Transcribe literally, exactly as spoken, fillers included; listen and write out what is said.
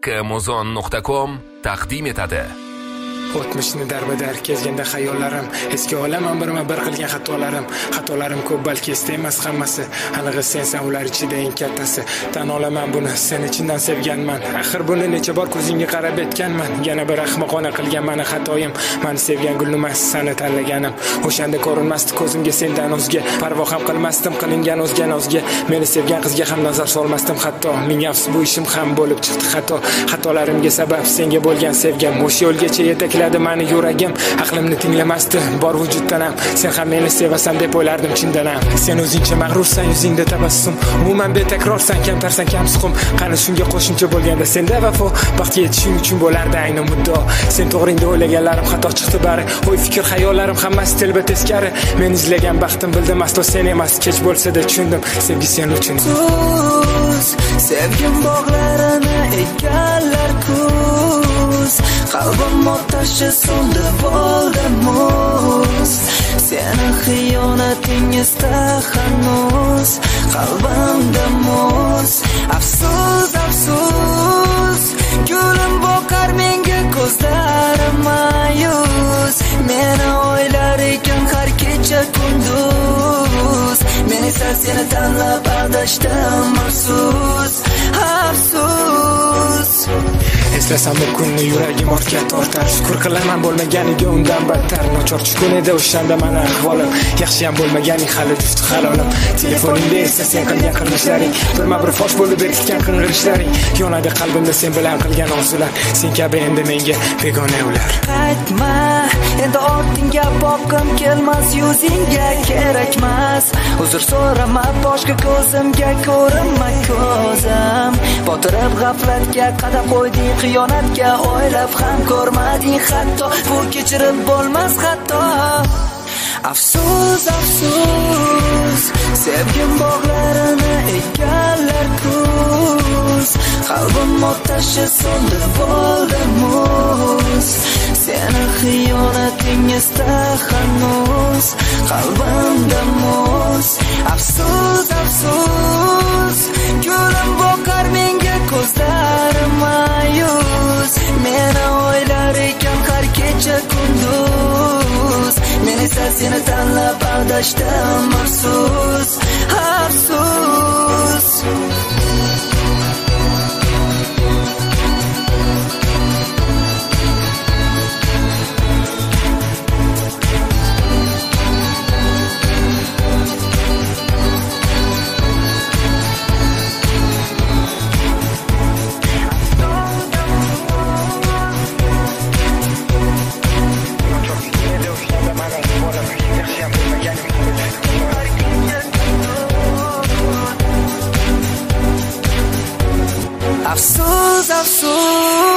kmuzon nuqta com taqdim etadi. O'tmishni darbadar kezganda xayollarim, eski olaman birma bir qilgan xatolarim, xatolarim ko'p balki esda emas hammasi, anig'i sensan ular ichida eng kattasi. Tan olaman buni, sen ichimdan sevganman. Axir buni necha bor ko'zingga qarab etganman. Yana bir ahmoqona qilgan meni xatoyim, meni sevgan gulnimas seni tanlaganim. O'shanda ko'rinmasdi ko'zimga sendan o'zga, parvo ham qilmasdim qilingan o'zga nozga. Meni sevgan qizga ham nazar solmasdim hatto. Ming afsus bu ishim ham bo'lib chiqdi xato. Xatolarimga sabab senga bo'lgan sevgim, o'sha yo'lgacha yetakla mani yuragim, aqlimni tinglamasdi bor vujuddan ham. Sen ham meni sevasan deb o'ylardim chindan ham. Sen o'zingcha mag'rursan, yuzingda tabassum, umuman betakrorsan, kamtarsan, kamsuqum. Qani shunga qo'shimcha bo'lganda senda vafo, baxtga yetishing uchun bo'lardi ayni muddo. Sen to'g'ringda o'ylaganlarim xato chiqdi bari, o'y fikr xayollarim hammasi telba teskari. Men izlagan baxtim bildim aslo sen emas, kech bo'lsa-da tushundim sevgi sen uchun. Sevgim bog'larini egallar kuz, qalbim otashi so'ndi bo'ldi muz. Seni xiyonating esda hanuz, qalbimda muz. Afsus, afsus, gulim boqar menga ko'zlarim ma'yus. Meni o'ylar ekan har kecha kunduz, men esa seni tanlab adashdim, afsus, afsus. Eslasam bu kunni yuragim ortga tortar. Shukr qilaman bo'lmaganiga undan battar. Nochor tushgan edi o'shanda mana ahvolim, yaxshi ham bo'lmaganing hali jufti halolim. Telefoningda esa sen qilgan qilishlaring, birma bir fosh bo'lib berkitgan qing'irishlaring. Yonadi qalbimda sen bilan qilgan orzular, sen kabi endi menga begona ular. Qaytma, endi ortingga boqim kelmas, yuzingga kerakmas. Uzr so'rama, boshqa ko'zimga ko'rinma ko'zim. Botirib g'aflatga qadam qo'yding, xiyonatga o'ylab ham ko'rmading hatto. Bu kechirib bo'lmas xato. Afsus, afsus, sevgim bog'larini egallar kuz, qalbim otashi so'ndi bo'ldi muz. Seni xiyonating esda hanuz, qalbimda muz. Afsus, afsus, gulim boqar menga ko'zlarim ma'yus. Meni o'ylar ekan har kecha kunduz, men esa seni tanlab adashdim, afsus, afsus. Afsus, afsus,